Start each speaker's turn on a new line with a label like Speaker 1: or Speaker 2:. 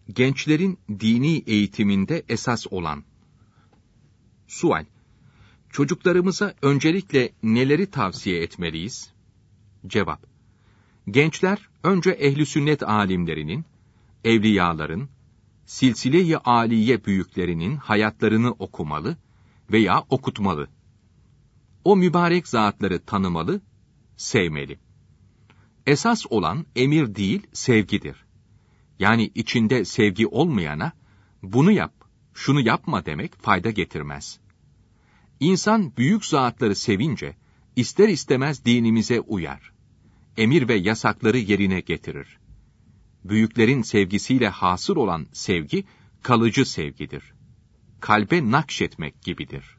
Speaker 1: Gençlerin dini eğitiminde esas olan. Sual: Çocuklarımıza öncelikle neleri tavsiye etmeliyiz? Cevap: Gençler önce ehl-i sünnet alimlerinin, evliyaların, silsile-i âliye büyüklerinin hayatlarını okumalı veya okutmalı. O mübarek zatları tanımalı, sevmeli. Esas olan emir değil, sevgidir. Yani içinde sevgi olmayana, bunu yap, şunu yapma demek fayda getirmez. İnsan büyük zatları sevince, ister istemez dinimize uyar. Emir ve yasakları yerine getirir. Büyüklerin sevgisiyle hasıl olan sevgi, kalıcı sevgidir. Kalbe nakşetmek gibidir.